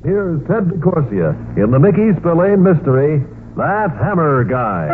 Here's Ted DeCorsia in the Mickey Spillane mystery, That Hammer Guy.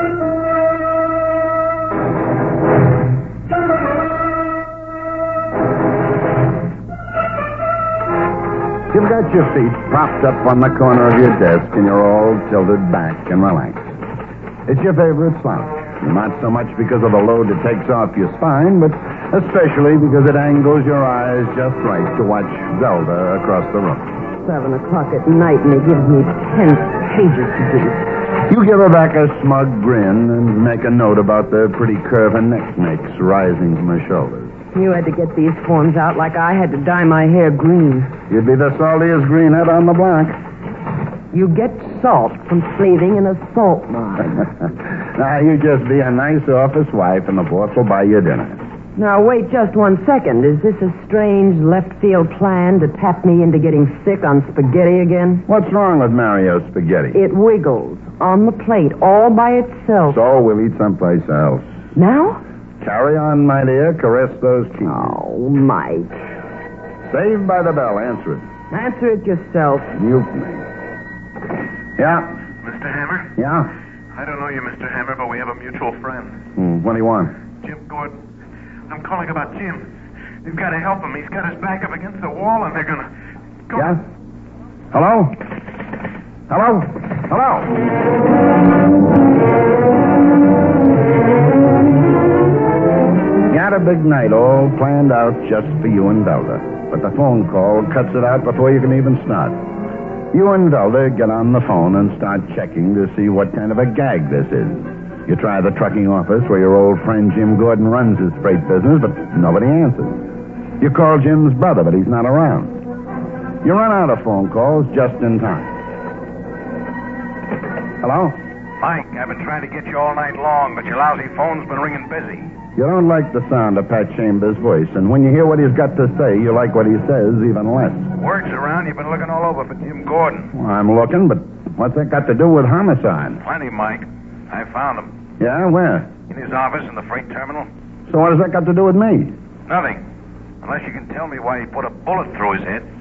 You've got your feet propped up on the corner of your desk and you're all tilted back and relaxed. It's your favorite slouch. Not so much because of the load it takes off your spine, but especially because it angles your eyes just right to watch Zelda across the room. 7 o'clock at night, and it gives me 10 pages to do. You give her back a smug grin and make a note about the pretty curve her neck makes rising from her shoulders. You had to get these forms out like I had to dye my hair green. You'd be the saltiest greenhead on the block. You get salt from slaving in a salt mine. Now, you just be a nice office wife, and the boss will buy you dinner. Now, wait just 1 second. Is this a strange left-field plan to tap me into getting sick on spaghetti again? What's wrong with Mario's spaghetti? It wiggles on the plate all by itself. So we'll eat someplace else. Now? Carry on, my dear. Caress those cheeks. Oh, Mike. Saved by the bell. Answer it. Answer it yourself. Mutiny. Yeah? Mr. Hammer? Yeah? I don't know you, Mr. Hammer, but we have a mutual friend. What do you want? Jim Gordon. I'm calling about Jim. You've got to help him. He's got his back up against the wall, and they're going to... Yeah? Hello? Hello? Hello? You had a big night all planned out just for you and Velda. But the phone call cuts it out before you can even start. You and Velda get on the phone and start checking to see what kind of a gag this is. You try the trucking office where your old friend Jim Gordon runs his freight business, but nobody answers. You call Jim's brother, but he's not around. You run out of phone calls just in time. Hello? Mike, I've been trying to get you all night long, but your lousy phone's been ringing busy. You don't like the sound of Pat Chambers' voice, and when you hear what he's got to say, you like what he says even less. Word's around, you've been looking all over for Jim Gordon. Well, I'm looking, but what's that got to do with homicide? Plenty, Mike. I found him. Yeah, where? In his office in the freight terminal. So what has that got to do with me? Nothing. Unless you can tell me why he put a bullet through his head.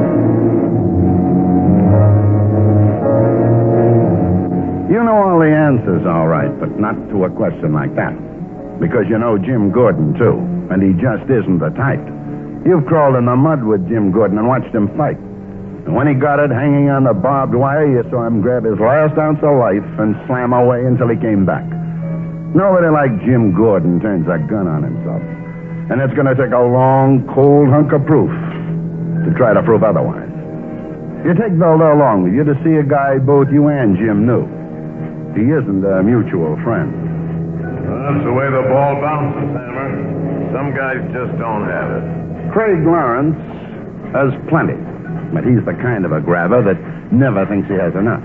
You know all the answers, all right, but not to a question like that. Because you know Jim Gordon, too, and he just isn't the type. You've crawled in the mud with Jim Gordon and watched him fight. And when he got it hanging on the barbed wire, you saw him grab his last ounce of life and slam away until he came back. Nobody like Jim Gordon turns a gun on himself. And it's going to take a long, cold hunk of proof to try to prove otherwise. You take Velda along with you to see a guy both you and Jim knew. He isn't a mutual friend. That's the way the ball bounces, Hammer. Some guys just don't have it. Craig Lawrence has plenty, but he's the kind of a grabber that never thinks he has enough.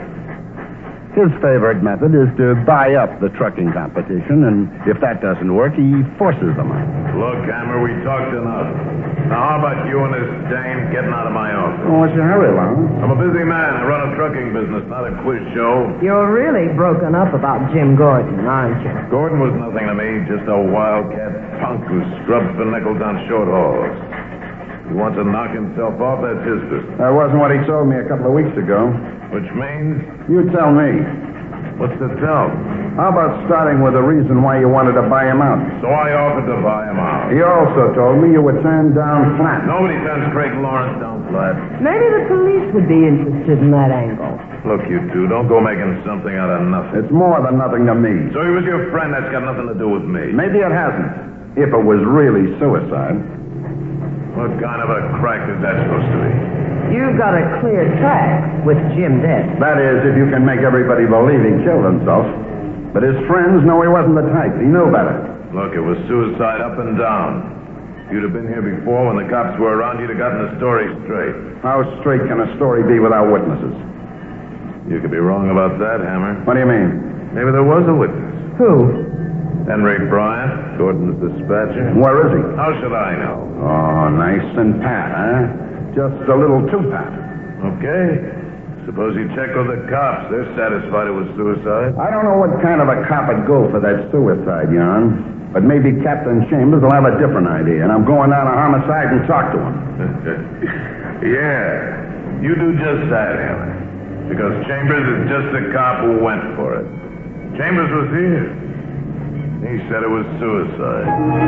His favorite method is to buy up the trucking competition, and if that doesn't work, he forces them on. Look, Hammer, we talked enough. Now, how about you and this dame getting out of my office? Oh, what's your hurry, Lawrence? I'm a busy man. I run a trucking business, not a quiz show. You're really broken up about Jim Gordon, aren't you? Gordon was nothing to me, just a wildcat punk who scrubs for nickels on short hauls. He wants to knock himself off, that's his business. That wasn't what he told me a couple of weeks ago. Which means? You tell me. What's to tell? How about starting with the reason why you wanted to buy him out? So I offered to buy him out. He also told me you were turned down flat. Nobody turns Craig Lawrence down flat. Maybe the police would be interested in that angle. Look, you two, don't go making something out of nothing. It's more than nothing to me. So he was your friend, that's got nothing to do with me. Maybe it hasn't. If it was really suicide. What kind of a crack is that supposed to be? You've got a clear track with Jim dead. That is, if you can make everybody believe he killed himself. But his friends know he wasn't the type. He knew better. Look, it was suicide up and down. If you'd have been here before when the cops were around, you'd have gotten the story straight. How straight can a story be without witnesses? You could be wrong about that, Hammer. What do you mean? Maybe there was a witness. Who? Henry Bryant, Gordon's dispatcher. Where is he? How should I know? Oh, nice and pat, huh? Just a little too pat. Okay. Suppose you check with the cops. They're satisfied it was suicide. I don't know what kind of a cop would go for that suicide, Jan. But maybe Captain Chambers will have a different idea, and I'm going down to homicide and talk to him. Yeah. You do just that, Hammer. Because Chambers is just the cop who went for it. Chambers was here. He said it was suicide.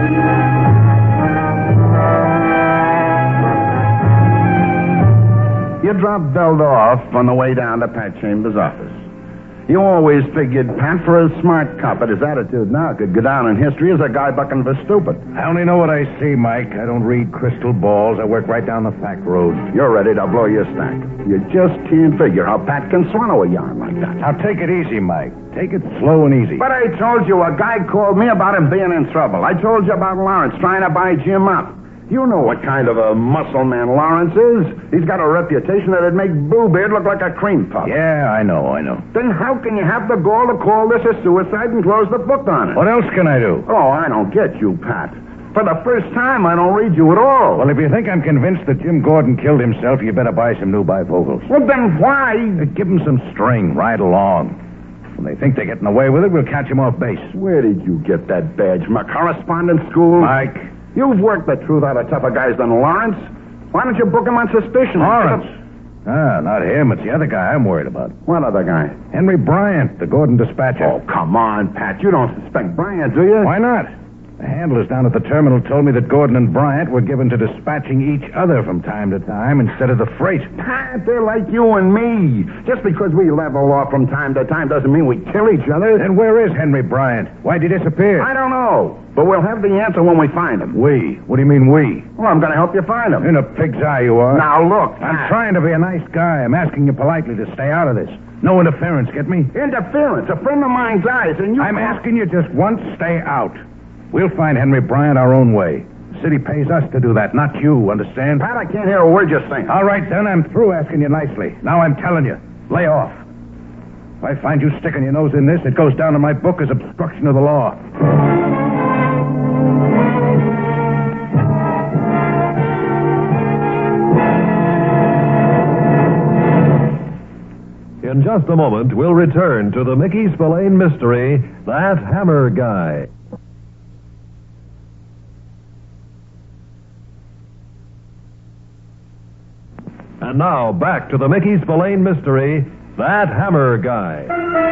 You dropped Velda off on the way down to Pat Chambers' office. You always figured Pat, for a smart cop, but his attitude now could go down in history as a guy bucking for stupid. I only know what I see, Mike. I don't read crystal balls. I work right down the fact road. You're ready to blow your stack. You just can't figure how Pat can swallow a yarn like that. Now, take it easy, Mike. Take it slow and easy. But I told you, a guy called me about him being in trouble. I told you about Lawrence trying to buy Jim up. You know what kind of a muscle man Lawrence is. He's got a reputation that'd make Bluebeard look like a cream puff. Yeah, I know. Then how can you have the gall to call this a suicide and close the book on it? What else can I do? Oh, I don't get you, Pat. For the first time, I don't read you at all. Well, if you think I'm convinced that Jim Gordon killed himself, you better buy some new bifocals. Well, then why? Give him some string. Ride along. When they think they're getting away with it, we'll catch them off base. Where did you get that badge? From a correspondence school? Mike. You've worked the truth out of tougher guys than Lawrence. Why don't you book him on suspicion? Lawrence? Not him. It's the other guy I'm worried about. What other guy? Henry Bryant, the Gordon dispatcher. Oh, come on, Pat. You don't suspect Bryant, do you? Why not? The handlers down at the terminal told me that Gordon and Bryant were given to dispatching each other from time to time instead of the freight. Pat, they're like you and me. Just because we level off from time to time doesn't mean we kill each other. Then where is Henry Bryant? Why'd he disappear? I don't know. But we'll have the answer when we find him. We? What do you mean we? Well, I'm going to help you find him. In a pig's eye you are. Now, look. I'm trying to be a nice guy. I'm asking you politely to stay out of this. No interference, get me? Interference? A friend of mine dies and you... I'm asking you just once, stay out. We'll find Henry Bryant our own way. The city pays us to do that, not you, understand? Pat, I can't hear a word you're saying. All right, then, I'm through asking you nicely. Now I'm telling you, lay off. If I find you sticking your nose in this, it goes down in my book as obstruction of the law. In just a moment, we'll return to the Mickey Spillane mystery, That Hammer Guy. And now, back to the Mickey Spillane mystery, That Hammer Guy.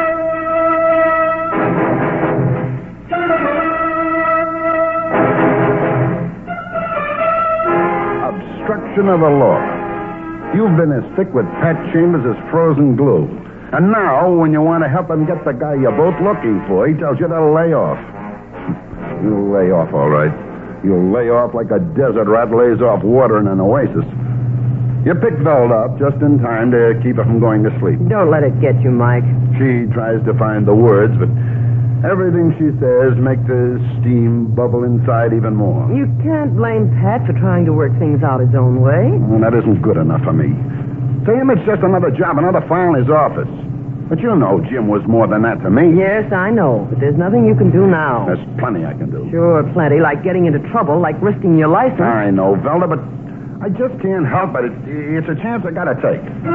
Obstruction of the law. You've been as thick with Pat Chambers as frozen glue. And now, when you want to help him get the guy you're both looking for, he tells you to lay off. You'll lay off, all right. You'll lay off like a desert rat lays off water in an oasis. You picked Velda up just in time to keep her from going to sleep. Don't let it get you, Mike. She tries to find the words, but everything she says makes the steam bubble inside even more. You can't blame Pat for trying to work things out his own way. Well, that isn't good enough for me. To him, it's just another job, another file in his office. But you know Jim was more than that to me. Yes, I know, but there's nothing you can do now. There's plenty I can do. Sure, plenty, like getting into trouble, like risking your license. I know, Velda, but I just can't help it. It's a chance I gotta take.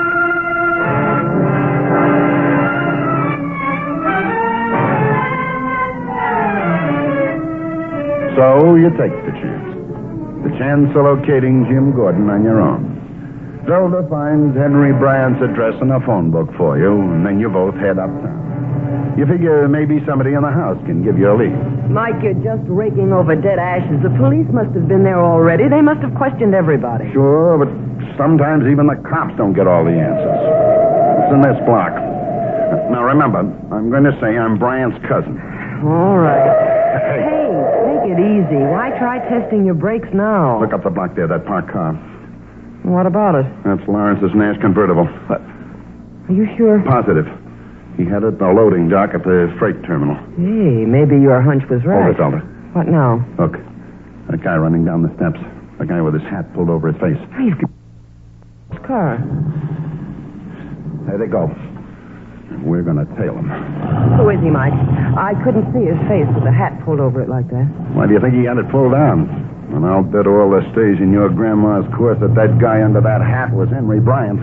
So you take the chance. The chance of locating Jim Gordon on your own. Zelda finds Henry Bryant's address in a phone book for you, and then you both head uptown. You figure maybe somebody in the house can give you a lead. Mike, you're just raking over dead ashes. The police must have been there already. They must have questioned everybody. Sure, but sometimes even the cops don't get all the answers. It's in this block. Now, remember, I'm going to say I'm Bryant's cousin. All right. Hey, take it easy. Why try testing your brakes now? Look up the block there, that parked car. What about it? That's Lawrence's Nash convertible. Are you sure? Positive. He had it at the loading dock at the freight terminal. Hey, maybe your hunch was right. Hold it, Zelda. What now? Look, that guy running down the steps. The guy with his hat pulled over his face. He's his car. There they go. We're going to tail him. Who is he, Mike? I couldn't see his face with the hat pulled over it like that. Why do you think he had it pulled down? And I'll bet all the stays in your grandma's course that that guy under that hat was Henry Bryant.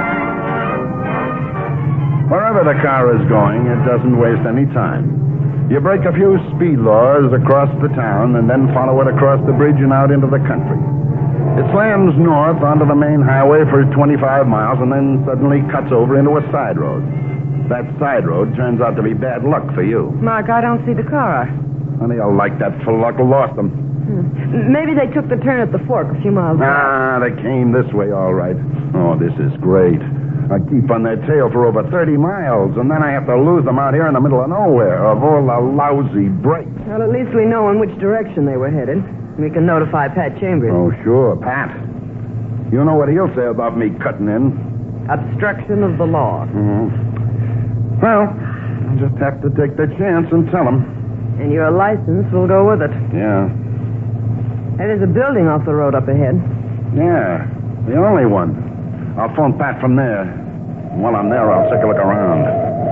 Wherever the car is going, it doesn't waste any time. You break a few speed laws across the town and then follow it across the bridge and out into the country. It slams north onto the main highway for 25 miles and then suddenly cuts over into a side road. That side road turns out to be bad luck for you. Mark, I don't see the car. Honey, I'll like that for luck. Lost them. Maybe they took the turn at the fork a few miles away. They came this way, all right. Oh, this is great. I keep on their tail for over 30 miles, and then I have to lose them out here in the middle of nowhere of all the lousy brakes. Well, at least we know in which direction they were headed. We can notify Pat Chambers. Oh, sure, Pat. You know what he'll say about me cutting in. Obstruction of the law. Mm-hmm. Well, I'll just have to take the chance and tell him. And your license will go with it. Yeah. Hey, there's a building off the road up ahead. Yeah, the only one. I'll phone Pat from there. While I'm there, I'll take a look around.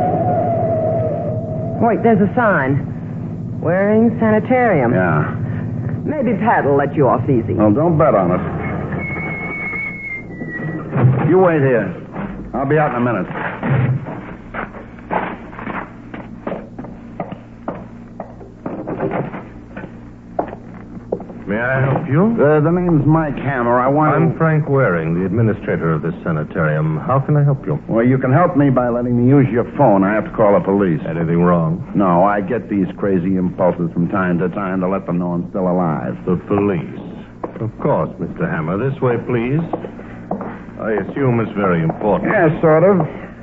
Wait, there's a sign. Waring Sanitarium. Yeah. Maybe Pat will let you off easy. Well, don't bet on it. You wait here. I'll be out in a minute. May I help you? The name's Mike Hammer. I'm Frank Waring, the administrator of this sanitarium. How can I help you? Well, you can help me by letting me use your phone. I have to call the police. Anything wrong? No, I get these crazy impulses from time to time to let them know I'm still alive. The police. Of course, Mr. Hammer. This way, please. I assume it's very important. Yeah, sort of.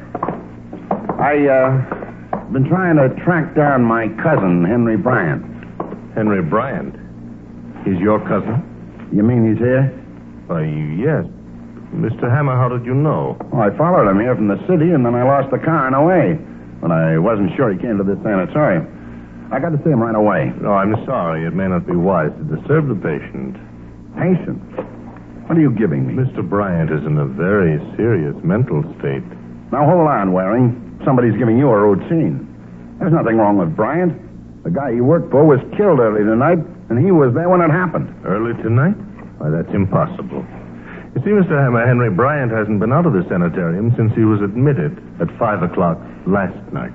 I've been trying to track down my cousin, Henry Bryant. Henry Bryant? He's your cousin? You mean he's here? Why, yes. Mr. Hammer, how did you know? Well, I followed him here from the city, and then I lost the car on the way. But I wasn't sure he came to this sanitarium. I got to see him right away. No, I'm sorry. It may not be wise to disturb the patient. Patient? What are you giving me? Mr. Bryant is in a very serious mental state. Now, hold on, Waring. Somebody's giving you a routine. There's nothing wrong with Bryant. The guy he worked for was killed early tonight, and he was there when it happened. Early tonight? Why, that's impossible. You see, Mr. Hammer, Henry Bryant hasn't been out of the sanitarium since he was admitted at 5 o'clock last night.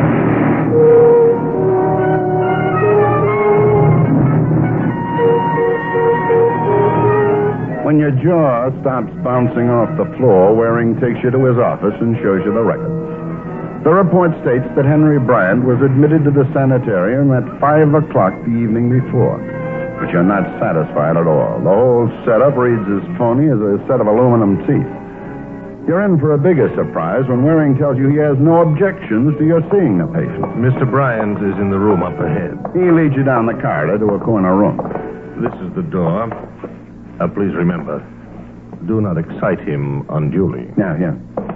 When your jaw stops bouncing off the floor, Waring takes you to his office and shows you the records. The report states that Henry Bryant was admitted to the sanitarium at 5 o'clock the evening before. But you're not satisfied at all. The whole setup reads as phony as a set of aluminum teeth. You're in for a bigger surprise when Waring tells you he has no objections to your seeing the patient. Mr. Bryant is in the room up ahead. He leads you down the corridor to a corner room. This is the door. Please remember, do not excite him unduly. Yeah.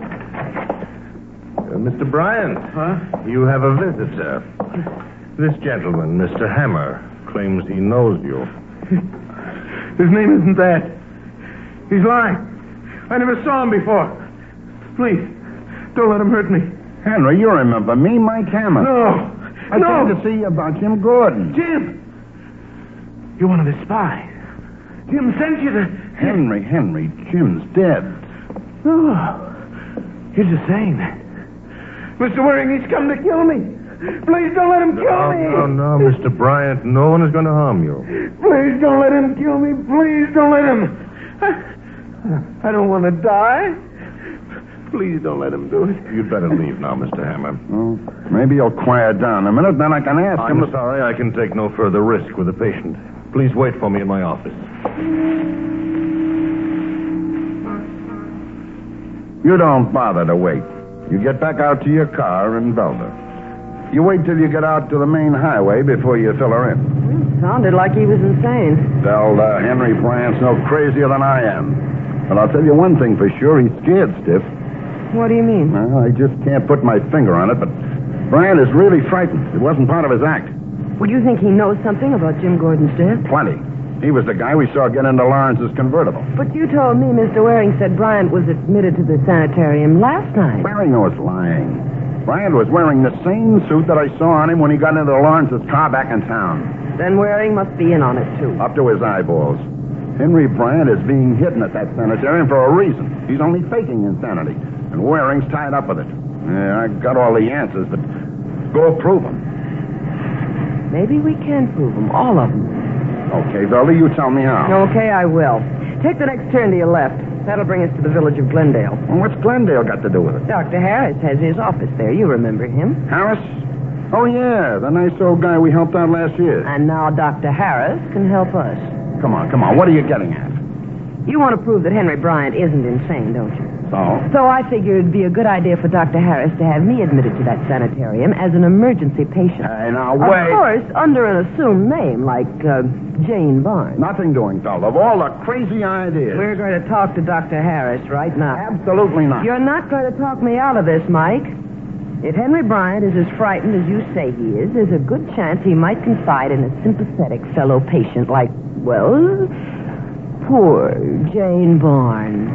Mr. Bryant. Huh? You have a visitor. This gentleman, Mr. Hammer, claims he knows you. His name isn't that. He's lying. I never saw him before. Please, don't let him hurt me. Henry, you remember me, Mike Hammer. No. I came to see you about Jim Gordon. Jim! You're one of his spies. Jim sent you to... Henry, Jim's dead. Oh, you're just saying that. Mr. Waring, he's come to kill me. Please don't let him kill me. No, Mr. Bryant. No one is going to harm you. Please don't let him kill me. Please don't let him. I don't want to die. Please don't let him do it. You'd better leave now, Mr. Hammer. Oh, maybe you'll quiet down a minute, then I can ask him. I'm sorry, I can take no further risk with the patient. Please wait for me in my office. You don't bother to wait. You get back out to your car in Belder. You wait till you get out to the main highway before you fill her in. Sounded like he was insane. Belder, Henry Bryant's no crazier than I am. But I'll tell you one thing for sure, he's scared stiff. What do you mean? Well, I just can't put my finger on it, but Bryant is really frightened. It wasn't part of his act. Well, you think he knows something about Jim Gordon's death? Plenty. He was the guy we saw get into Lawrence's convertible. But you told me Mr. Waring said Bryant was admitted to the sanitarium last night. Waring was lying. Bryant was wearing the same suit that I saw on him when he got into Lawrence's car back in town. Then Waring must be in on it, too. Up to his eyeballs. Henry Bryant is being hidden at that sanitarium for a reason. He's only faking insanity. And Waring's tied up with it. Yeah, I got all the answers, but go prove them. Maybe we can prove them, all of them. Okay, Velda, you tell me how. Okay, I will. Take the next turn to your left. That'll bring us to the village of Glendale. Well, what's Glendale got to do with it? Dr. Harris has his office there. You remember him. Harris? Oh, yeah, the nice old guy we helped out last year. And now Dr. Harris can help us. Come on. What are you getting at? You want to prove that Henry Bryant isn't insane, don't you? So? I figured it'd be a good idea for Dr. Harris to have me admitted to that sanitarium as an emergency patient. Hey, now, wait. Of course, under an assumed name, like Jane Barnes. Nothing doing, Velda. Of all the crazy ideas. We're going to talk to Dr. Harris right now. Absolutely not. You're not going to talk me out of this, Mike. If Henry Bryant is as frightened as you say he is, there's a good chance he might confide in a sympathetic fellow patient like, well, poor Jane Barnes.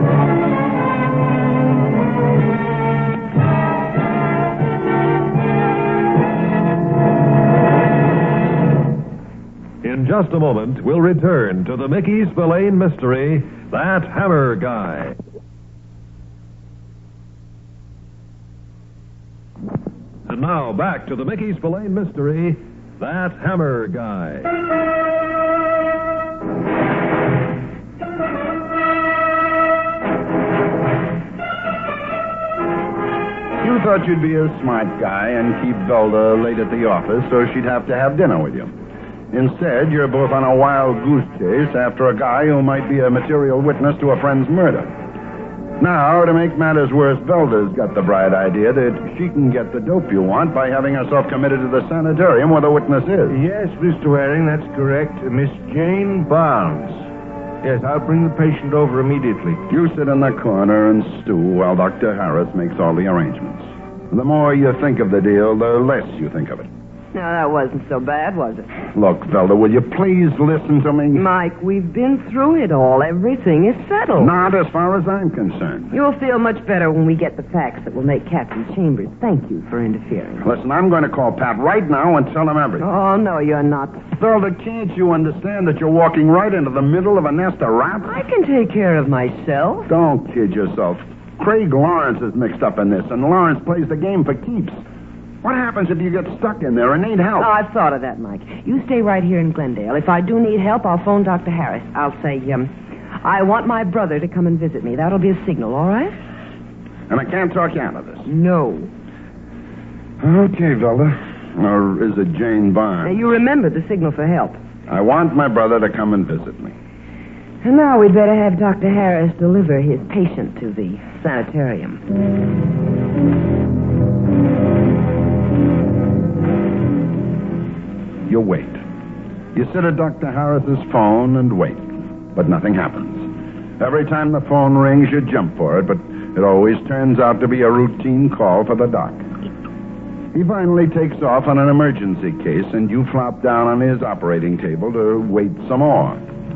In just a moment, we'll return to the Mickey Spillane mystery, That Hammer Guy. And now, back to the Mickey Spillane mystery, That Hammer Guy. You thought you'd be a smart guy and keep Velda late at the office so she'd have to have dinner with you. Instead, you're both on a wild goose chase after a guy who might be a material witness to a friend's murder. Now, to make matters worse, Velda's got the bright idea that she can get the dope you want by having herself committed to the sanitarium where the witness is. Yes, Mr. Waring, that's correct. Miss Jane Barnes. Yes, I'll bring the patient over immediately. You sit in the corner and stew while Dr. Harris makes all the arrangements. The more you think of the deal, the less you think of it. Now, that wasn't so bad, was it? Look, Velda, will you please listen to me? Mike, we've been through it all. Everything is settled. Not as far as I'm concerned. You'll feel much better when we get the facts that will make Captain Chambers thank you for interfering. Listen, I'm going to call Pat right now and tell him everything. Oh, no, you're not. Velda, can't you understand that you're walking right into the middle of a nest of rats? I can take care of myself. Don't kid yourself. Craig Lawrence is mixed up in this, and Lawrence plays the game for keeps. What happens if you get stuck in there and need help? Oh, I've thought of that, Mike. You stay right here in Glendale. If I do need help, I'll phone Dr. Harris. I'll say, I want my brother to come and visit me. That'll be a signal, all right? And I can't talk you out of this. No. Okay, Velda. Or is it Jane Barnes? Now, you remember the signal for help. I want my brother to come and visit me. And now we'd better have Dr. Harris deliver his patient to the sanitarium. You wait. You sit at Dr. Harris's phone and wait. But nothing happens. Every time the phone rings, you jump for it, but it always turns out to be a routine call for the doc. He finally takes off on an emergency case, and you flop down on his operating table to wait some more.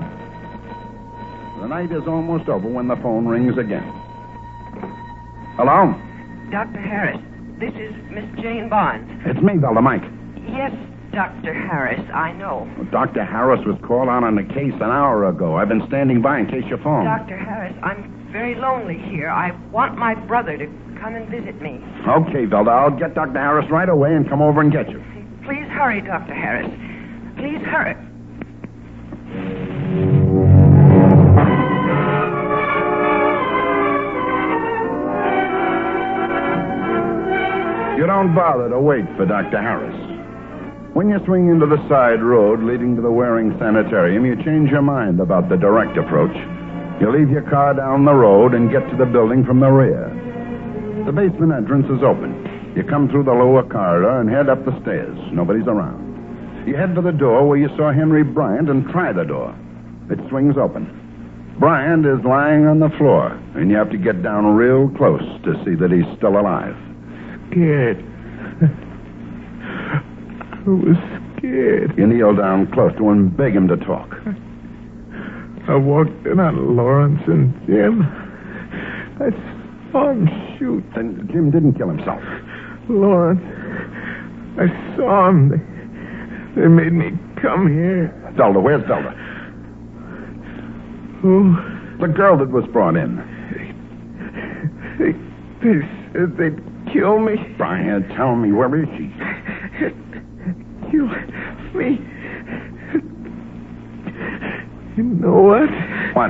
The night is almost over when the phone rings again. Hello? Dr. Harris, this is Miss Jane Barnes. It's me, Velda, Mike. Yes, Dr. Harris, I know. Dr. Harris was called out on the case an hour ago. I've been standing by in case you phoned. Dr. Harris, I'm very lonely here. I want my brother to come and visit me. Okay, Velda, I'll get Dr. Harris right away and come over and get you. Please hurry, Dr. Harris. Please hurry. You don't bother to wait for Dr. Harris. When you swing into the side road leading to the Waring Sanitarium, you change your mind about the direct approach. You leave your car down the road and get to the building from the rear. The basement entrance is open. You come through the lower corridor and head up the stairs. Nobody's around. You head to the door where you saw Henry Bryant and try the door. It swings open. Bryant is lying on the floor, and you have to get down real close to see that he's still alive. Scared. I was scared. You kneel down close to him and beg him to talk. I walked in on Lawrence and Jim. I saw him shoot. Then Jim didn't kill himself. Lawrence, I saw him. They made me come here. Zelda, where's Zelda? Who? The girl that was brought in. They said they'd kill me. Brian, tell me, where is she? You left me. You know what? What?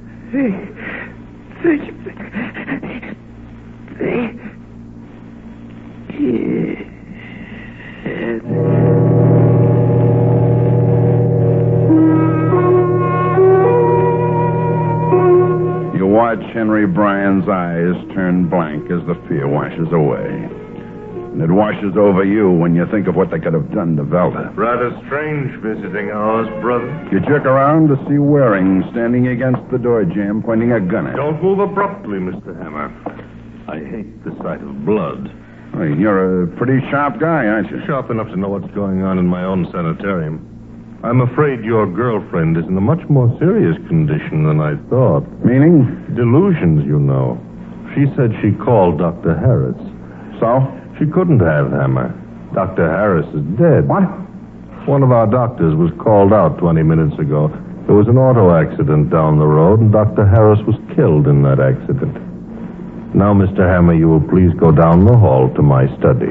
You watch Henry Bryan's eyes turn blank as the fear washes away. And it washes over you when you think of what they could have done to Velda. Rather strange visiting hours, brother. You jerk around to see Waring standing against the door jamb, pointing a gun at you. Don't move abruptly, Mr. Hammer. I hate the sight of blood. Hey, you're a pretty sharp guy, aren't you? Sharp enough to know what's going on in my own sanitarium. I'm afraid your girlfriend is in a much more serious condition than I thought. Meaning? Delusions, you know. She said she called Dr. Harris. So? She couldn't have Hammer. Dr. Harris is dead. What? One of our doctors was called out 20 minutes ago. There was an auto accident down the road, and Dr. Harris was killed in that accident. Now, Mr. Hammer, you will please go down the hall to my study.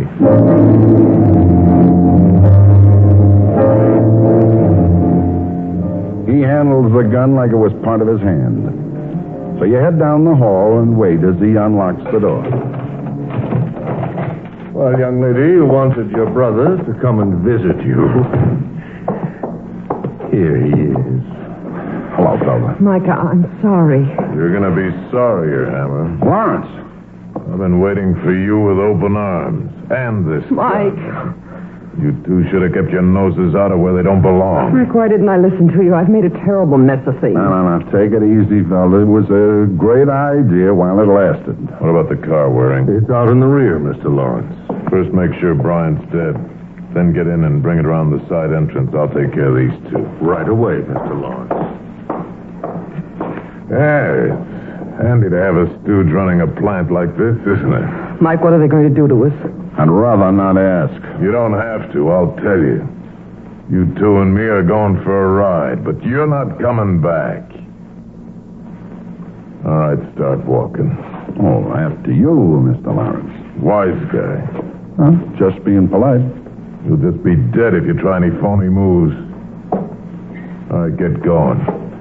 He handles the gun like it was part of his hand. So you head down the hall and wait as he unlocks the door. Well, young lady, you wanted your brother to come and visit you. Here he is. Hello, Velda. Micah, I'm sorry. You're going to be sorrier, Hammer. Lawrence. I've been waiting for you with open arms. And this Mike. gun. You two should have kept your noses out of where they don't belong. Rick, why didn't I listen to you? I've made a terrible mess of things. No. Take it easy, Velda. It was a great idea while it lasted. What about the car, Waring? It's out in the rear, Mr. Lawrence. First, make sure Brian's dead. Then get in and bring it around the side entrance. I'll take care of these two. Right away, Mr. Lawrence. Yeah, it's handy to have a stooge running a plant like this, isn't it? Mike, what are they going to do to us? I'd rather not ask. You don't have to, I'll tell you. You two and me are going for a ride, but you're not coming back. All right, start walking. Oh, after you, Mr. Lawrence. Wise guy. Huh? Just being polite. You'll just be dead if you try any phony moves. All right, get going.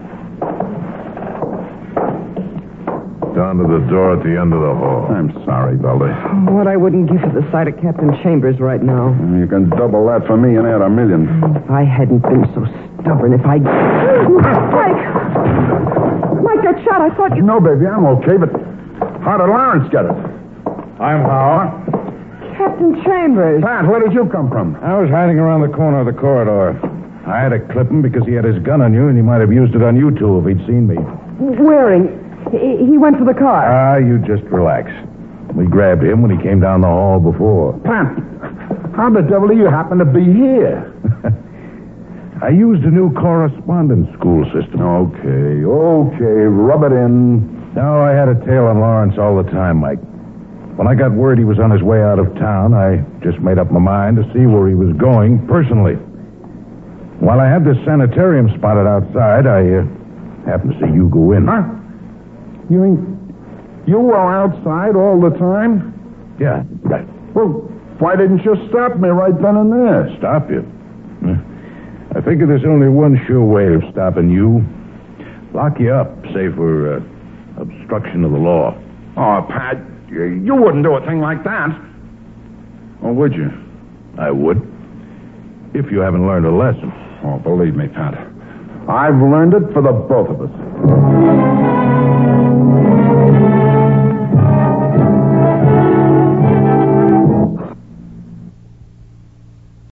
Down to the door at the end of the hall. I'm sorry, Velda. What I wouldn't give for the sight of Captain Chambers right now. You can double that for me and add $1 million. If I hadn't been so stubborn, if I... Mike! Mike, that shot, I thought you... No, baby, I'm okay, but how did Lawrence get it? I'm how? Captain Chambers. Pat, where did you come from? I was hiding around the corner of the corridor. I had to clip him because he had his gun on you, and he might have used it on you two if he'd seen me. Waring. He went for the car. You just relax. We grabbed him when he came down the hall before. Pat, how the devil do you happen to be here? I used a new correspondence school system. Okay, rub it in. No, I had a tail on Lawrence all the time, Mike. When I got word he was on his way out of town, I just made up my mind to see where he was going personally. While I had this sanitarium spotted outside, I happened to see you go in. Huh? You mean you were outside all the time? Yeah, right. Well, why didn't you stop me right then and there? Stop you? I figure there's only one sure way of stopping you. Lock you up, say for obstruction of the law. Oh, Pat, you wouldn't do a thing like that. Or would you? I would. If you haven't learned a lesson. Oh, believe me, Pat. I've learned it for the both of us.